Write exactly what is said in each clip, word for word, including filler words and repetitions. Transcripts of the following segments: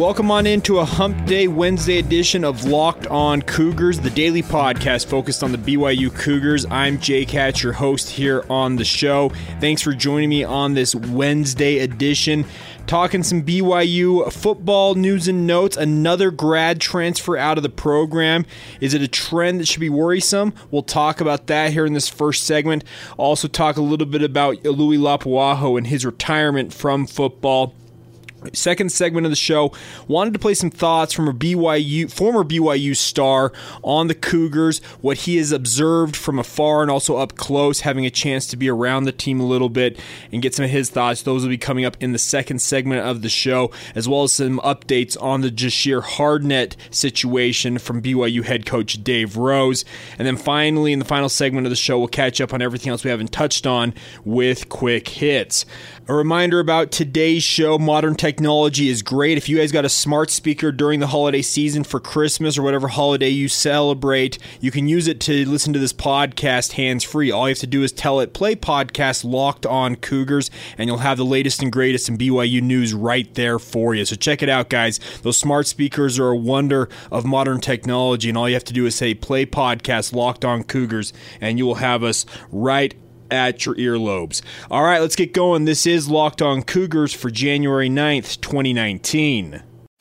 Welcome on into a Hump Day Wednesday edition of Locked On Cougars, the daily podcast focused on the B Y U Cougars. I'm Jake Hatch, your host here on the show. Thanks for joining me on this Wednesday edition. Talking some B Y U football news and notes. Another grad transfer out of the program. Is it a trend that should be worrisome? We'll talk about that here in this first segment. Also talk a little bit about Louis Lapuaho and his retirement from football. Second segment of the show, wanted to play some thoughts from a B Y U former B Y U star on the Cougars, what he has observed from afar and also up close, having a chance to be around the team a little bit and get some of his thoughts. Those will be coming up in the second segment of the show, as well as some updates on the Jahshire Hardnett situation from B Y U head coach Dave Rose. And then finally, in the final segment of the show, we'll catch up on everything else we haven't touched on with quick hits. A reminder about today's show, modern technology is great. If you guys got a smart speaker during the holiday season for Christmas or whatever holiday you celebrate, you can use it to listen to this podcast hands-free. All you have to do is tell it, play podcast Locked On Cougars, and you'll have the latest and greatest in B Y U news right there for you. So check it out, guys. Those smart speakers are a wonder of modern technology, and all you have to do is say, play podcast Locked On Cougars, and you will have us right at your earlobes. All right, let's get going. This is Locked On Cougars for January ninth, twenty nineteen.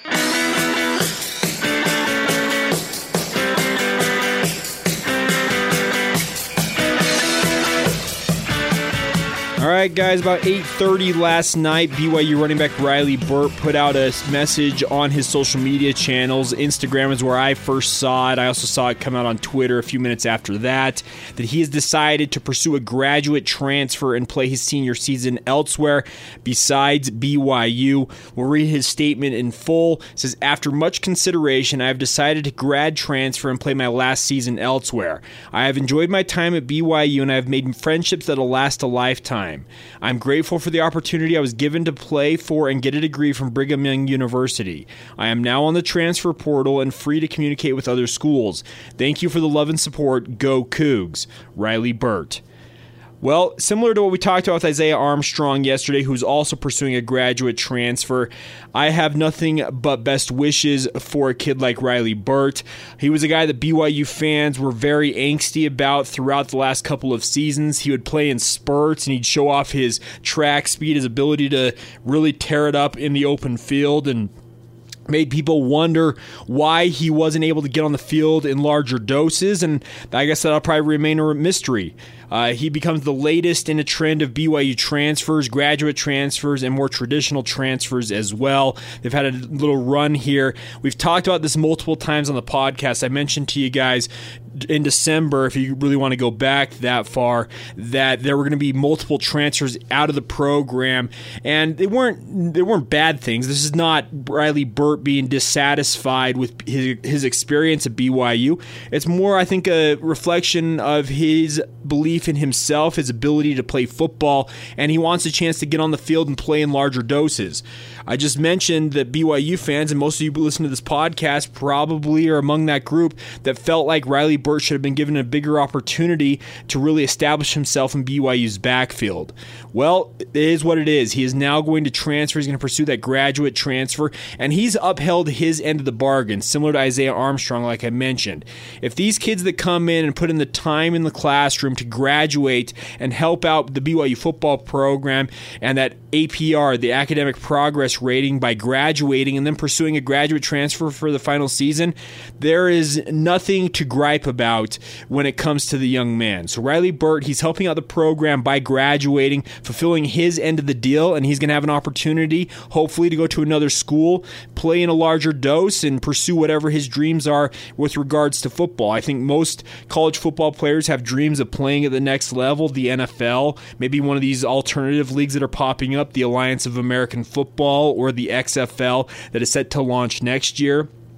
All right, guys, about eight thirty last night, B Y U running back Riley Burt put out a message on his social media channels. Instagram is where I first saw it. I also saw it come out on Twitter a few minutes after that, that he has decided to pursue a graduate transfer and play his senior season elsewhere besides B Y U. We'll read his statement in full. It says, after much consideration, I have decided to grad transfer and play my last season elsewhere. I have enjoyed my time at B Y U and I have made friendships that will last a lifetime. I'm grateful for the opportunity I was given to play for and get a degree from Brigham Young University. I am now on the transfer portal and free to communicate with other schools. Thank you for the love and support. Go Cougs. Riley Burt. Well, similar to what we talked about with Isaiah Armstrong yesterday, who's also pursuing a graduate transfer, I have nothing but best wishes for a kid like Riley Burt. He was a guy that B Y U fans were very angsty about throughout the last couple of seasons. He would play in spurts, and he'd show off his track speed, his ability to really tear it up in the open field, and made people wonder why he wasn't able to get on the field in larger doses, and I guess that'll probably remain a mystery. Uh, he becomes the latest in a trend of B Y U transfers, graduate transfers, and more traditional transfers as well. They've had a little run here. We've talked about this multiple times on the podcast. I mentioned to you guys in December, if you really want to go back that far, that there were going to be multiple transfers out of the program, and they weren't they weren't bad things. This is not Riley Burt being dissatisfied with his, his experience at B Y U. It's more, I think, a reflection of his belief in himself, his ability to play football, and he wants a chance to get on the field and play in larger doses. I just mentioned that B Y U fans, and most of you who listen to this podcast probably are among that group, that felt like Riley Burt should have been given a bigger opportunity to really establish himself in B Y U's backfield. Well, it is what it is. He is now going to transfer. He's going to pursue that graduate transfer, and he's upheld his end of the bargain, similar to Isaiah Armstrong, like I mentioned. If these kids that come in and put in the time in the classroom to graduate and help out the B Y U football program and that A P R, the academic progress rating, by graduating and then pursuing a graduate transfer for the final season, there is nothing to gripe about when it comes to the young man. So Riley Burt, he's helping out the program by graduating, fulfilling his end of the deal, and he's going to have an opportunity, hopefully, to go to another school, play in a larger dose, and pursue whatever his dreams are with regards to football. I think most college football players have dreams of playing at the next level, the N F L, maybe one of these alternative leagues that are popping up, the Alliance of American Football or the X F L that is set to launch next year.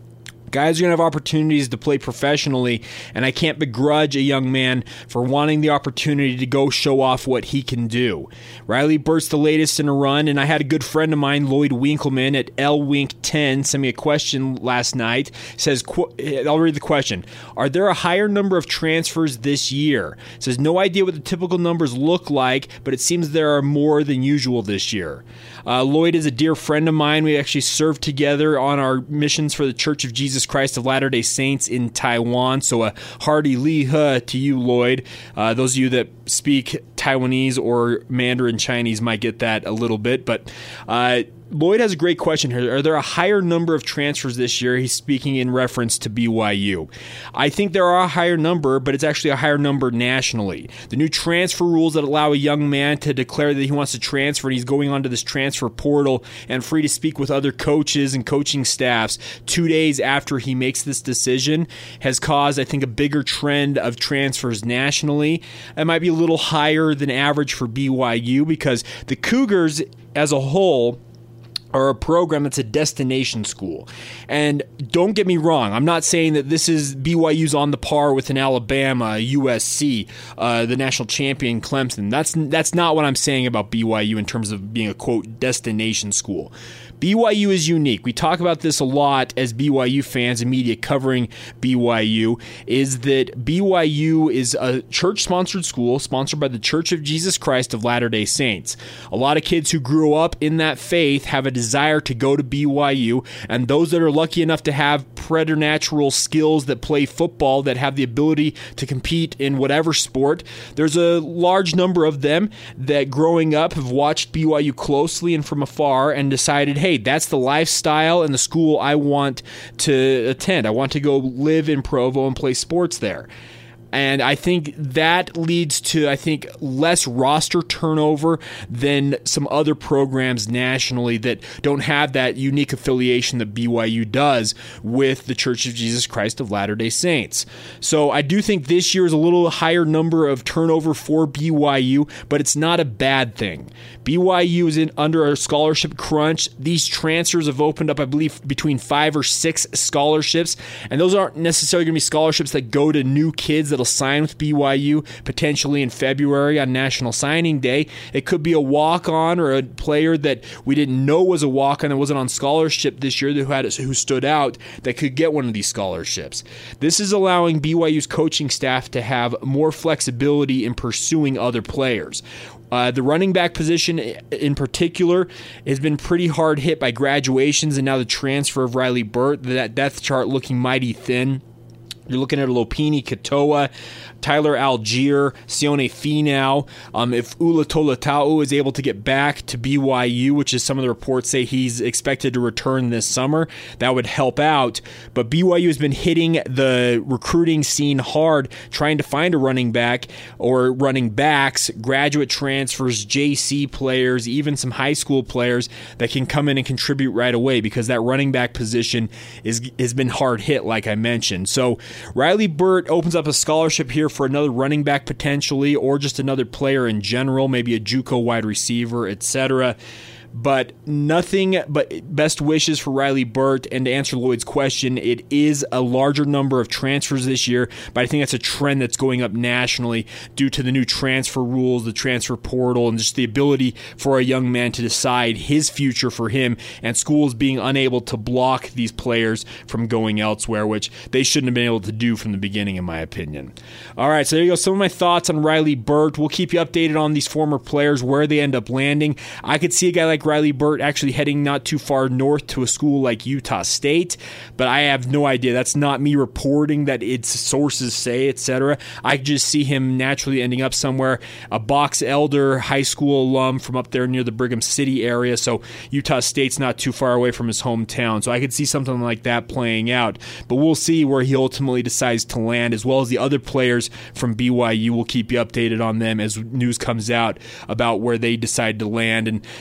Guys are going to have opportunities to play professionally, and I can't begrudge a young man for wanting the opportunity to go show off what he can do. Riley Burt's the latest in a run, and I had a good friend of mine, Lloyd Winkleman at L Wink ten, send me a question last night. Says, I'll read the question. Are there a higher number of transfers this year? Says, no idea what the typical numbers look like, but it seems there are more than usual this year. Uh, Lloyd is a dear friend of mine. We actually served together on our missions for the Church of Jesus Christ of Latter-day Saints in Taiwan. So a hearty li he to you, Lloyd. Uh, those of you that speak Taiwanese or Mandarin Chinese might get that a little bit. But uh, Lloyd has a great question here. Are there a higher number of transfers this year? He's speaking in reference to B Y U. I think there are a higher number, but it's actually a higher number nationally. The new transfer rules that allow a young man to declare that he wants to transfer, and he's going onto this transfer portal and free to speak with other coaches and coaching staffs two days after he makes this decision, has caused, I think, a bigger trend of transfers nationally. It might be a little higher than average for B Y U because the Cougars as a whole are a program that's a destination school. And don't get me wrong, I'm not saying that this is B Y U's on the par with an Alabama, U S C, uh, the national champion Clemson. That's that's not what I'm saying about B Y U in terms of being a, quote, destination school. B Y U is unique. We talk about this a lot as B Y U fans and media covering B Y U, is that B Y U is a church-sponsored school sponsored by the Church of Jesus Christ of Latter-day Saints. A lot of kids who grew up in that faith have a desire to go to B Y U, and those that are lucky enough to have preternatural skills that play football, that have the ability to compete in whatever sport, there's a large number of them that growing up have watched B Y U closely and from afar and decided, hey, that's the lifestyle and the school I want to attend. I want to go live in Provo and play sports there. And I think that leads to, I think, less roster turnover than some other programs nationally that don't have that unique affiliation that B Y U does with the Church of Jesus Christ of Latter-day Saints. So I do think this year is a little higher number of turnover for B Y U, but it's not a bad thing. B Y U is in under a scholarship crunch. These transfers have opened up, I believe, between five or six scholarships, and those aren't necessarily going to be scholarships that go to new kids that'll sign with B Y U potentially in February on National Signing Day. It could be a walk-on or a player that we didn't know was a walk-on that wasn't on scholarship this year who had who stood out that could get one of these scholarships. This is allowing B Y U's coaching staff to have more flexibility in pursuing other players. Uh, the running back position in particular has been pretty hard hit by graduations and now the transfer of Riley Burt, that depth chart looking mighty thin. You're looking at Lopini Katoa, Tyler Algier, Sione Finau. Um, if Ula Tolatau is able to get back to B Y U, which is some of the reports say he's expected to return this summer, that would help out. But B Y U has been hitting the recruiting scene hard, trying to find a running back or running backs, graduate transfers, J C players, even some high school players that can come in and contribute right away because that running back position is has been hard hit, like I mentioned. So Riley Burt opens up a scholarship here for another running back potentially, or just another player in general, maybe a JUCO wide receiver, et cetera. But nothing but best wishes for Riley Burt. And to answer Lloyd's question, it is a larger number of transfers this year, but I think that's a trend that's going up nationally due to the new transfer rules, the transfer portal, and just the ability for a young man to decide his future for him, and schools being unable to block these players from going elsewhere, which they shouldn't have been able to do from the beginning, in my opinion. All right, so there you go. Some of my thoughts on Riley Burt. We'll keep you updated on these former players, where they end up landing. I could see a guy like Riley Burt actually heading not too far north to a school like Utah State, but I have no idea. That's not me reporting that its sources say, et cetera. I just see him naturally ending up somewhere, a Box Elder high school alum from up there near the Brigham City area, so Utah State's not too far away from his hometown, so I could see something like that playing out, but we'll see where he ultimately decides to land, as well as the other players from B Y U. We'll keep you updated on them as news comes out about where they decide to land, and some of these guys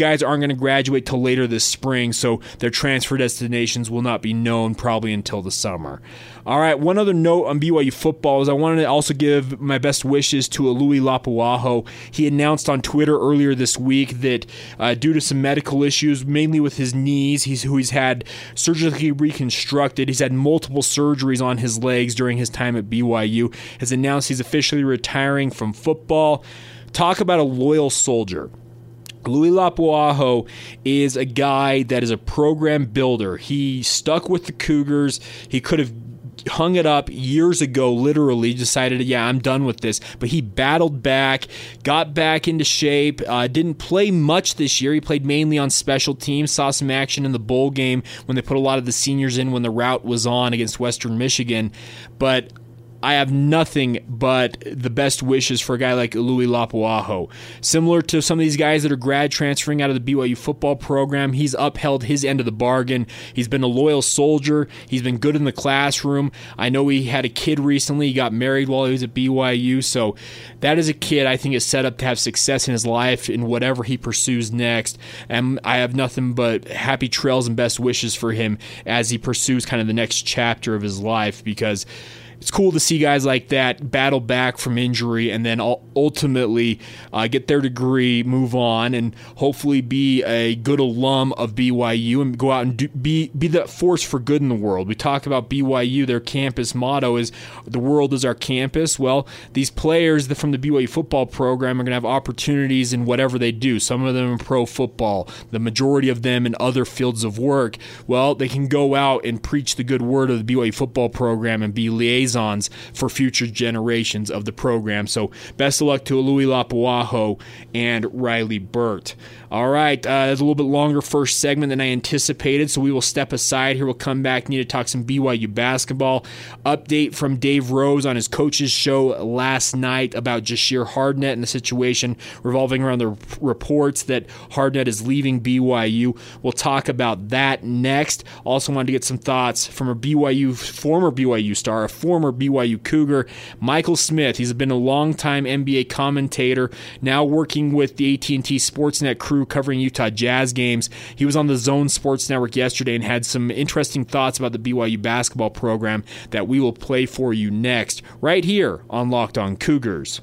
guys aren't going to graduate till later this spring, so their transfer destinations will not be known probably until the summer. All right, one other note on B Y U football is I wanted to also give my best wishes to Louis Lapuaho. He announced on Twitter earlier this week that uh, due to some medical issues, mainly with his knees, he's who he's had surgically reconstructed. He's had multiple surgeries on his legs during his time at B Y U. Has announced he's officially retiring from football. Talk about a loyal soldier. Louis Lapuaho is a guy that is a program builder. He stuck with the Cougars. He could have hung it up years ago, literally decided, yeah, I'm done with this. But he battled back, got back into shape, uh, didn't play much this year. He played mainly on special teams, saw some action in the bowl game when they put a lot of the seniors in when the route was on against Western Michigan. But I have nothing but the best wishes for a guy like Louis Lapuaho. Similar to some of these guys that are grad transferring out of the B Y U football program, he's upheld his end of the bargain. He's been a loyal soldier. He's been good in the classroom. I know he had a kid recently. He got married while he was at B Y U, so that is a kid I think is set up to have success in his life in whatever he pursues next. And I have nothing but happy trails and best wishes for him as he pursues kind of the next chapter of his life, because it's cool to see guys like that battle back from injury and then ultimately uh, get their degree, move on, and hopefully be a good alum of B Y U and go out and do, be be that force for good in the world. We talk about B Y U, their campus motto is "the world is our campus." Well, these players from the B Y U football program are going to have opportunities in whatever they do. Some of them in pro football, the majority of them in other fields of work. Well, they can go out and preach the good word of the B Y U football program and be liaisons for future generations of the program. So best of luck to Louis Lapuaho and Riley Burt. All right, uh, that's a little bit longer first segment than I anticipated, so we will step aside here. We'll come back, need to talk some B Y U basketball. Update from Dave Rose on his coach's show last night about Jahshire Hardnett and the situation revolving around the reports that Hardnett is leaving B Y U. We'll talk about that next. Also wanted to get some thoughts from a B Y U, former B Y U star, a former B Y U Cougar, Michael Smith. He's been a longtime N B A commentator, now working with the A T and T Sportsnet crew covering Utah Jazz games. He was on the Zone Sports Network yesterday and had some interesting thoughts about the B Y U basketball program that we will play for you next, right here on Locked On Cougars.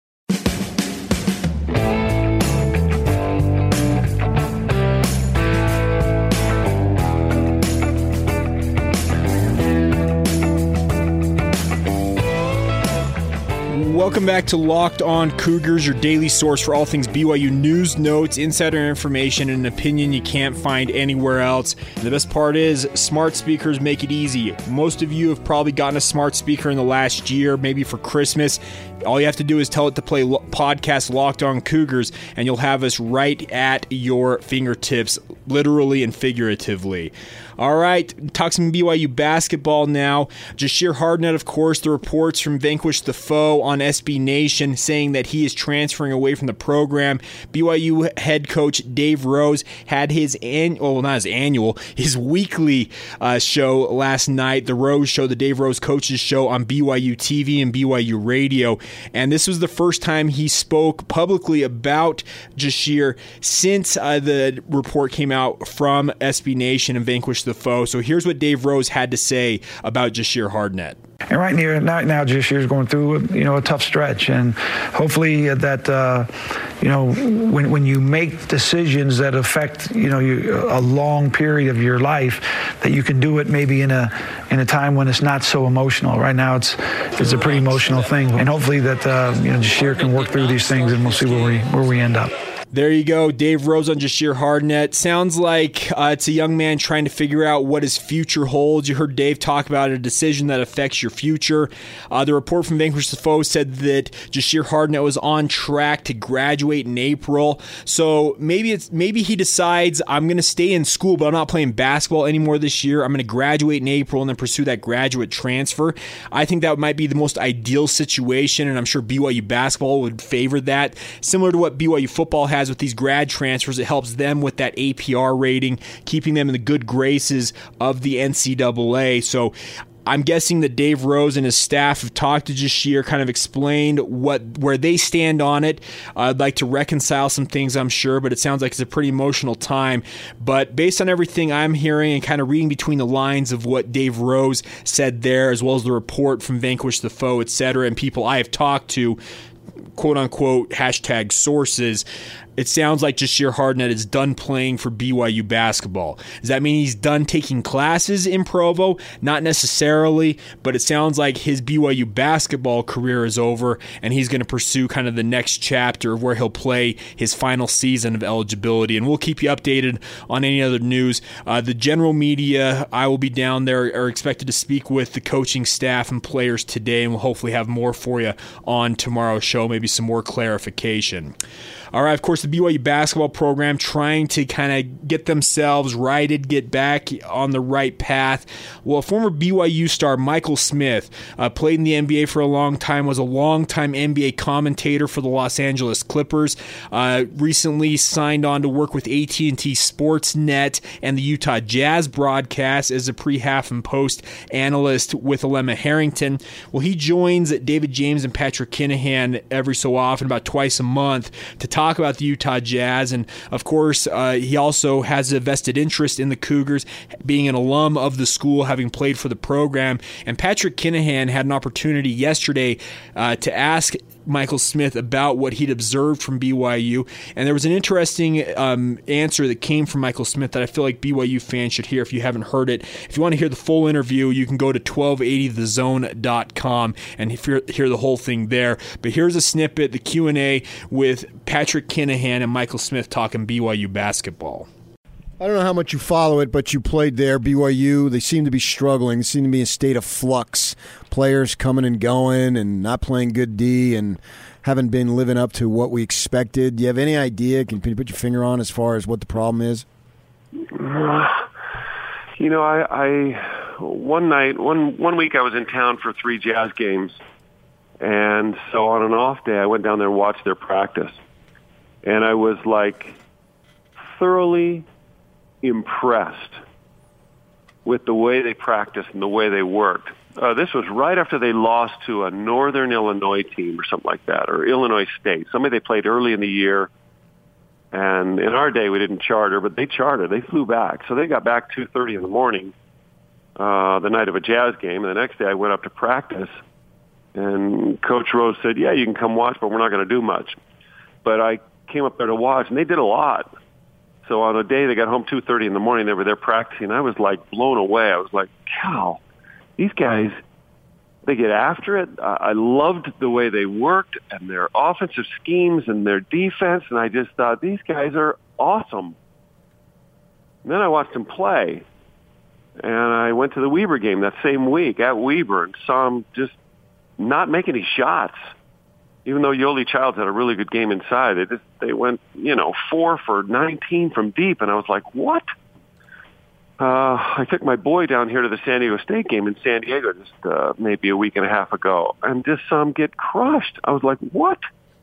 Welcome back to Locked On Cougars, your daily source for all things B Y U news, notes, insider information, and an opinion you can't find anywhere else. And the best part is, smart speakers make it easy. Most of you have probably gotten a smart speaker in the last year, maybe for Christmas. All you have to do is tell it to play lo- podcast Locked On Cougars, and you'll have us right at your fingertips, literally and figuratively. All right, talk some B Y U basketball now. Jahshire Hardnett, of course, the reports from Vanquish the Foe on S B Nation saying that he is transferring away from the program. B Y U head coach Dave Rose had his, an- well, not his annual, his weekly uh, show last night, the Rose Show, the Dave Rose Coaches Show on B Y U T V and B Y U Radio. And this was the first time he spoke publicly about Jahshire since uh, the report came out from S B Nation and Vanquish the Foe. So here's what Dave Rose had to say about Jahshire Hardnett. And right near right now, Jahshire's going through, you know, a tough stretch, and hopefully that, uh, you know, when when you make decisions that affect, you know, you, a long period of your life, that you can do it maybe in a in a time when it's not so emotional. Right now, it's it's a pretty emotional thing, and hopefully that uh, you know, Jahshire can work through these things, and we'll see where we where we end up. There you go, Dave Rose on Jahshire Hardnett. Sounds like uh, it's a young man trying to figure out what his future holds. You heard Dave talk about a decision that affects your future. Uh, the report from Vanquish the Foe said that Jahshire Hardnett was on track to graduate in April. So maybe it's maybe he decides, I'm going to stay in school, but I'm not playing basketball anymore this year. I'm going to graduate in April and then pursue that graduate transfer. I think that might be the most ideal situation, and I'm sure B Y U basketball would favor that. Similar to what B Y U football has with these grad transfers, it helps them with that A P R rating, keeping them in the good graces of the N C double A. So I'm guessing that Dave Rose and his staff have talked to Jahshire, kind of explained what where they stand on it. Uh, I'd like to reconcile some things, I'm sure, but it sounds like it's a pretty emotional time. But based on everything I'm hearing and kind of reading between the lines of what Dave Rose said there, as well as the report from Vanquish the Foe, et cetera, and people I have talked to, quote-unquote, hashtag sources, it sounds like Jahshire Hardnett is done playing for B Y U basketball. Does that mean he's done taking classes in Provo? Not necessarily, but it sounds like his B Y U basketball career is over, and he's going to pursue kind of the next chapter of where he'll play his final season of eligibility. And we'll keep you updated on any other news. Uh, the general media, I will be down there, are expected to speak with the coaching staff and players today, and we'll hopefully have more for you on tomorrow's show, maybe some more clarification. All right, of course, the B Y U basketball program trying to kind of get themselves righted, get back on the right path. Well, former B Y U star Michael Smith uh, played in the N B A for a long time, was a longtime N B A commentator for the Los Angeles Clippers, uh, recently signed on to work with A T and T Sportsnet and the Utah Jazz broadcast as a pre-half and post analyst with Alema Harrington. Well, he joins David James and Patrick Kinahan every so often, about twice a month, to talk talk about the Utah Jazz, and of course uh, he also has a vested interest in the Cougars, being an alum of the school, having played for the program. And Patrick Kinahan had an opportunity yesterday uh, to ask Michael Smith about what he'd observed from B Y U, and there was an interesting um, answer that came from Michael Smith that I feel like B Y U fans should hear if you haven't heard it. If you want to hear the full interview, you can go to twelve eighty the zone dot com and hear, hear the whole thing there. But here's a snippet, the Q and A with Patrick Kinahan and Michael Smith talking B Y U basketball. I don't know how much you follow it, but you played there, B Y U. They seem to be struggling. They seem to be in a state of flux. Players coming and going and not playing good D and haven't been living up to what we expected. Do you have any idea? Can you put your finger on as far as what the problem is? You know, I, I one night, one one week I was in town for three Jazz games. And so on an off day, I went down there and watched their practice. And I was, like, thoroughly impressed with the way they practiced and the way they worked. Uh, this was right after they lost to a Northern Illinois team or something like that, or Illinois State. Somebody they played early in the year. And in our day, we didn't charter, but they chartered. They flew back. So they got back two thirty in the morning uh, the night of a Jazz game. And the next day I went up to practice, and Coach Rose said, yeah, you can come watch, but we're not going to do much. But I came up there to watch, and they did a lot. So on a day they got home two thirty in the morning, they were there practicing. I was, like, blown away. I was like, cow, these guys, they get after it. Uh, I loved the way they worked and their offensive schemes and their defense, and I just thought, these guys are awesome. And then I watched them play, and I went to the Weber game that same week at Weber and saw them just not make any shots. Even though Yoli Childs had a really good game inside, they just they went, you know, four for nineteen from deep, and I was like, what? Uh, I took my boy down here to the San Diego State game in San Diego just uh, maybe a week and a half ago, and just saw him get crushed. I was like, what?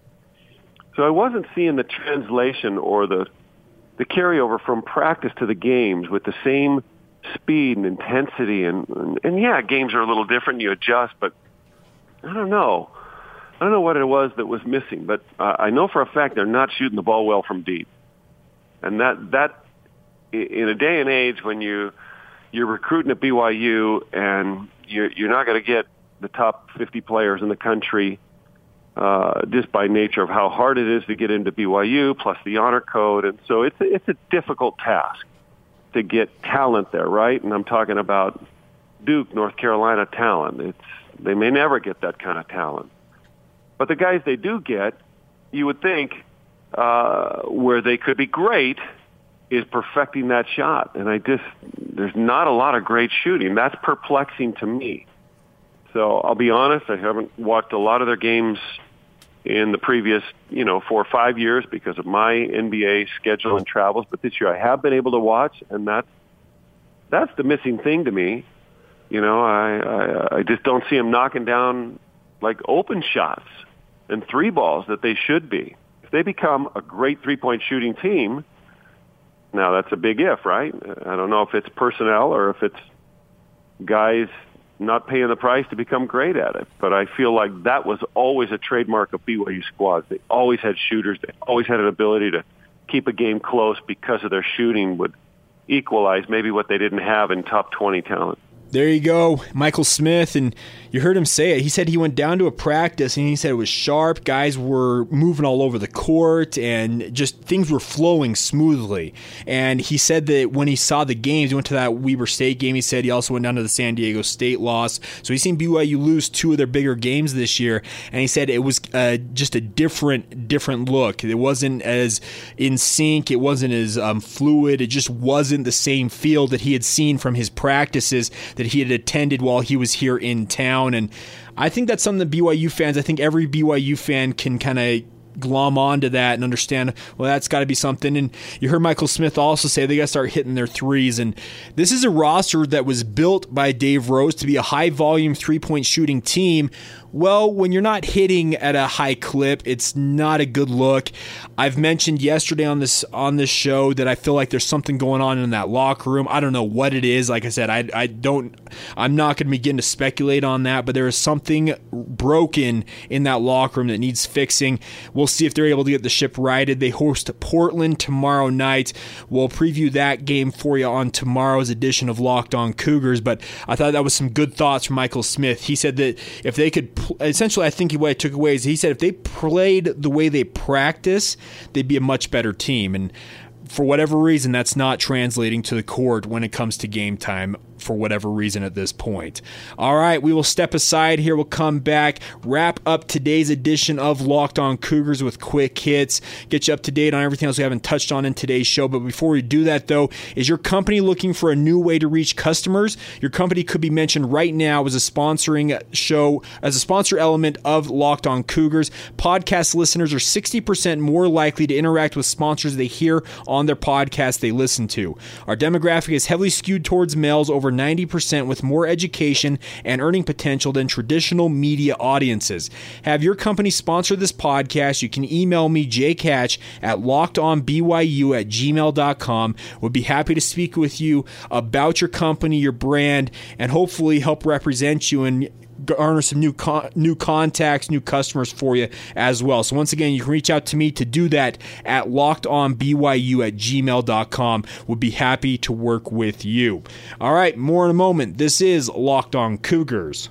So I wasn't seeing the translation or the the carryover from practice to the games with the same speed and intensity, and and, and yeah, games are a little different. You adjust, but I don't know. I don't know what it was that was missing, but uh, I know for a fact they're not shooting the ball well from deep. And that, that in a day and age when you, you're recruiting at B Y U and you're, you're not going to get the top fifty players in the country uh, just by nature of how hard it is to get into B Y U, plus the honor code. And so it's a, it's a difficult task to get talent there, right? And I'm talking about Duke, North Carolina talent. It's they may never get that kind of talent. But the guys they do get, you would think, uh, where they could be great is perfecting that shot. And I just, there's not a lot of great shooting. That's perplexing to me. So I'll be honest, I haven't watched a lot of their games in the previous, you know, four or five years because of my N B A schedule and travels. But this year I have been able to watch, and that's, that's the missing thing to me. You know, I, I, I just don't see them knocking down, like, open shots and three balls that they should be. If they become a great three-point shooting team, now that's a big if, right? I don't know if it's personnel or if it's guys not paying the price to become great at it. But I feel like that was always a trademark of B Y U squads. They always had shooters. They always had an ability to keep a game close because of their shooting would equalize maybe what they didn't have in top twenty talent. There you go, Michael Smith, and you heard him say it. He said he went down to a practice, and he said it was sharp. Guys were moving all over the court, and just things were flowing smoothly. And he said that when he saw the games, he went to that Weber State game. He said he also went down to the San Diego State loss. So he's seen B Y U lose two of their bigger games this year, and he said it was uh, just a different, different look. It wasn't as in sync. It wasn't as um, fluid. It just wasn't the same feel that he had seen from his practices that he had attended while he was here in town. And I think that's something that B Y U fans, I think every B Y U fan can kind of glom onto that and understand, well, that's got to be something. And you heard Michael Smith also say they got to start hitting their threes. And this is a roster that was built by Dave Rose to be a high-volume three-point shooting team. Well, when you're not hitting at a high clip, it's not a good look. I've mentioned yesterday on this on this show that I feel like there's something going on in that locker room. I don't know what it is. Like I said, I I don't I'm not going to begin to speculate on that, but there is something broken in that locker room that needs fixing. We'll see if they're able to get the ship righted. They host Portland tomorrow night. We'll preview that game for you on tomorrow's edition of Locked On Cougars, but I thought that was some good thoughts from Michael Smith. He said that if they could essentially, I think what I took away is he said if they played the way they practice, they'd be a much better team. And for whatever reason, that's not translating to the court when it comes to game time, for whatever reason at this point. All right, we will step aside here. We'll come back, wrap up today's edition of Locked On Cougars with quick hits, get you up to date on everything else we haven't touched on in today's show. But before we do that, though, is your company looking for a new way to reach customers? Your company could be mentioned right now as a sponsoring show, as a sponsor element of Locked On Cougars. Podcast listeners are sixty percent more likely to interact with sponsors they hear on their podcast they listen to. Our demographic is heavily skewed towards males, over ninety percent, with more education and earning potential than traditional media audiences. Have your company sponsor this podcast? You can email me, jcatch at lockedonbyu at gmail dot com. Would be happy to speak with you about your company, your brand, and hopefully help represent you and garner some new con- new contacts, new customers for you as well. So once again, you can reach out to me to do that at lockedonbyu at gmail dot com. Would be happy to work with you. All right, more in a moment. This is Locked On Cougars.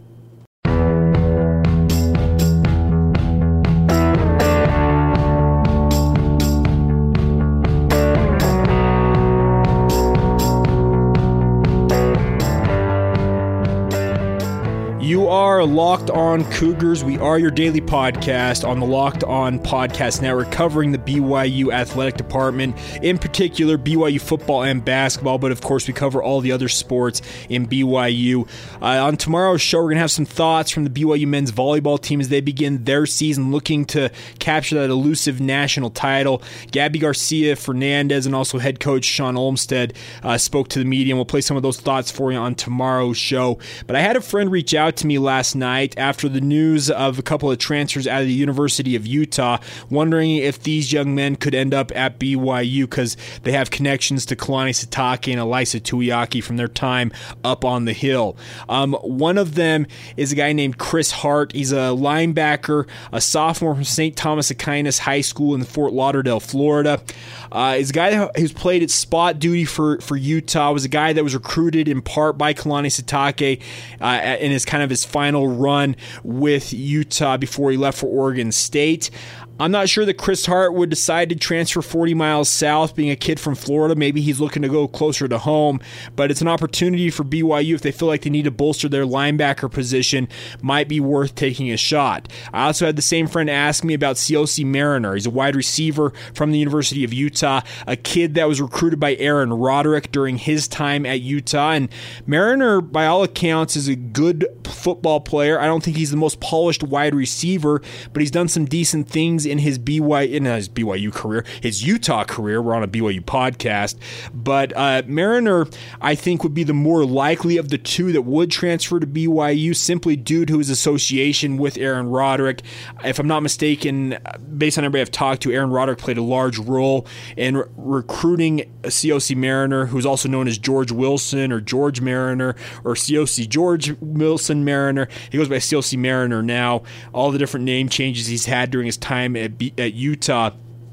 You are Locked On Cougars. We are your daily podcast on the Locked On Podcast Network, covering the B Y U athletic department, in particular B Y U football and basketball, but of course we cover all the other sports in B Y U. Uh, on tomorrow's show, we're going to have some thoughts from the B Y U men's volleyball team as they begin their season looking to capture that elusive national title. Gabby Garcia Fernandez and also head coach Sean Olmstead uh, spoke to the media, and we'll play some of those thoughts for you on tomorrow's show. But I had a friend reach out to me last night after the news of a couple of transfers out of the University of Utah, wondering if these young men could end up at B Y U because they have connections to Kalani Sitake and Elisa Tuiaki from their time up on the Hill. Um, one of them is a guy named Chris Hart. He's a linebacker, a sophomore from Saint Thomas Aquinas High School in Fort Lauderdale, Florida. Uh, he's a guy who's played at spot duty for, for Utah, was a guy that was recruited in part by Kalani Sitake uh, in his kind of his final run with Utah before he left for Oregon State. I'm not sure that Chris Hart would decide to transfer forty miles south, being a kid from Florida. Maybe he's looking to go closer to home, but it's an opportunity for B Y U if they feel like they need to bolster their linebacker position. Might be worth taking a shot. I also had the same friend ask me about Siosi Mariner. He's a wide receiver from the University of Utah, a kid that was recruited by Aaron Roderick during his time at Utah. And Mariner, by all accounts, is a good football player. I don't think he's the most polished wide receiver, but he's done some decent things times in his B Y in his B Y U career, his Utah career. We're on a B Y U podcast, but uh, Mariner, I think, would be the more likely of the two that would transfer to B Y U, simply due to his association with Aaron Roderick. If I'm not mistaken, based on everybody I've talked to, Aaron Roderick played a large role in re- recruiting C O C Mariner, who's also known as George Wilson or George Mariner or C O C George Wilson Mariner. He goes by C O C Mariner now. All the different name changes he's had during his time at, B- at Utah.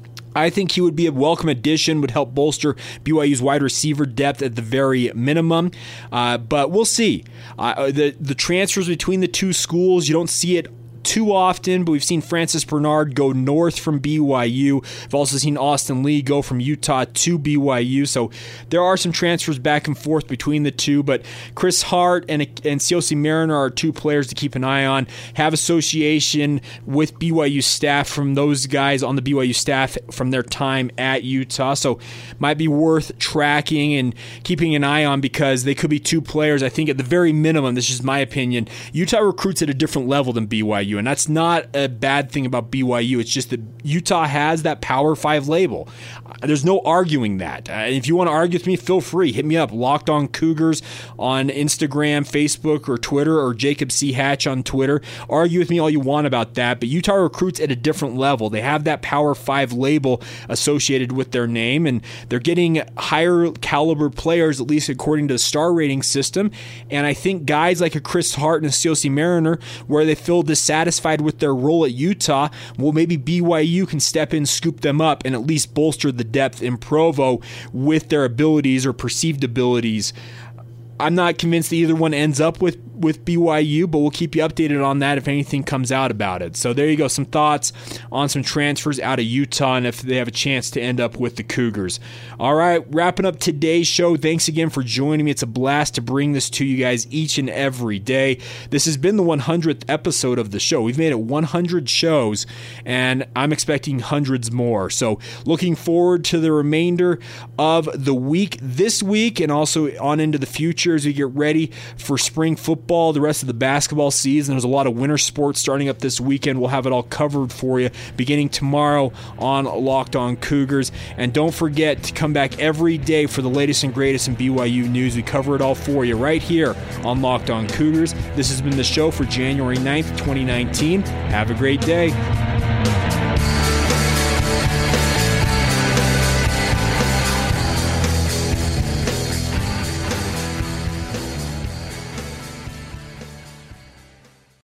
I think he would be a welcome addition, would help bolster B Y U's wide receiver depth at the very minimum. Uh, but we'll see. Uh, the, the transfers between the two schools, you don't see it too often, but we've seen Francis Bernard go north from B Y U. We've also seen Austin Lee go from Utah to B Y U. So there are some transfers back and forth between the two, but Chris Hart and, and C O C Mariner are two players to keep an eye on. Have association with B Y U staff from those guys on the B Y U staff from their time at Utah. So might be worth tracking and keeping an eye on, because they could be two players. I think at the very minimum, this is my opinion, Utah recruits at a different level than B Y U. And that's not a bad thing about B Y U. It's just that Utah has that Power Five label. There's no arguing that. Uh, if you want to argue with me, feel free. Hit me up, Locked On Cougars on Instagram, Facebook, or Twitter, or Jacob C. Hatch on Twitter. Argue with me all you want about that, but Utah recruits at a different level. They have that Power Five label associated with their name, and they're getting higher caliber players, at least according to the star rating system. And I think guys like a Chris Hart and a C O C Mariner, where they feel dissatisfied with their role at Utah, well, maybe B Y U can step in, scoop them up, and at least bolster the depth in Provo with their abilities or perceived abilities. I'm not convinced that either one ends up with, with B Y U, but we'll keep you updated on that if anything comes out about it. So there you go, some thoughts on some transfers out of Utah and if they have a chance to end up with the Cougars. All right, wrapping up today's show. Thanks again for joining me. It's a blast to bring this to you guys each and every day. This has been the one hundredth episode of the show. We've made it one hundred shows, and I'm expecting hundreds more. So looking forward to the remainder of the week this week and also on into the future as we get ready for spring football, the rest of the basketball season. There's a lot of winter sports starting up this weekend. We'll have it all covered for you beginning tomorrow on Locked On Cougars. And don't forget to come back every day for the latest and greatest in B Y U news. We cover it all for you right here on Locked On Cougars. This has been the show for January ninth, twenty nineteen. Have a great day.